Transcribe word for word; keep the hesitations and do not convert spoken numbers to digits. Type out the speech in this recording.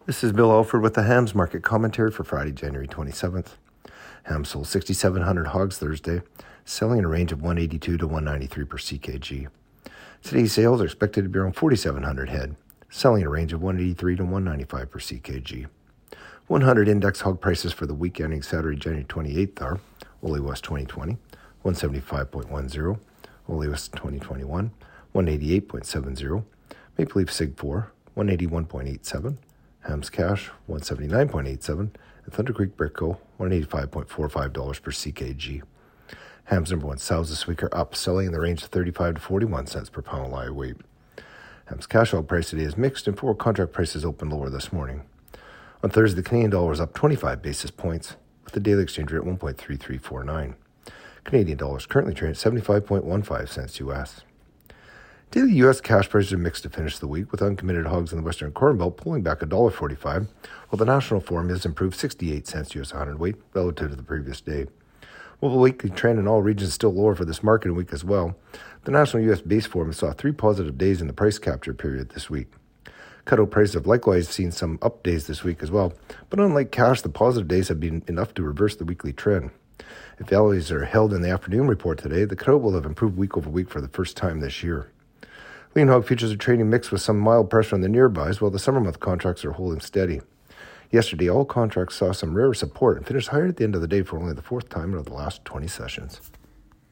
This is Bill Alford with the Hams Market Commentary for Friday, January twenty-seventh. Hams sold six thousand seven hundred hogs Thursday, selling in a range of one eighty-two to one ninety-three per C K G. Today's sales are expected to be around four thousand seven hundred head, selling in a range of one eighty-three to one ninety-five per C K G. one hundred index hog prices for the week ending Saturday, January twenty-eighth are Ole West twenty twenty, one seventy-five point one zero, Ole West twenty twenty-one, one eighty-eight point seven zero, Maple Leaf Sig four, one eighty-one point eight seven, Hams Cash, one seventy-nine point eight seven, and Thunder Creek Brick Co., one eighty-five point four five dollars per C K G. Hams number one sows this week are up, selling in the range of thirty-five to forty-one cents per pound live weight. Hams Cash hog price today is mixed, and forward contract prices opened lower this morning. On Thursday, the Canadian dollar is up twenty-five basis points, with the daily exchange rate at one point three three four nine. Canadian dollar is currently trading at seventy-five point one five cents U S. Daily U S cash prices are mixed to finish the week, with uncommitted hogs in the Western Corn Belt pulling back one dollar forty-five, while the National Forum has improved sixty-eight cents U S a hundredweight relative to the previous day. While the weekly trend in all regions is still lower for this market week as well, the National U S Base Forum saw three positive days in the price capture period this week. Cutout prices have likewise seen some up days this week as well, but unlike cash, the positive days have been enough to reverse the weekly trend. If values are held in the afternoon report today, the cutout will have improved week over week for the first time this year. Lean hog futures are trading mixed with some mild pressure on the nearbys, while the summer month contracts are holding steady. Yesterday, all contracts saw some rare support and finished higher at the end of the day for only the fourth time in the last twenty sessions.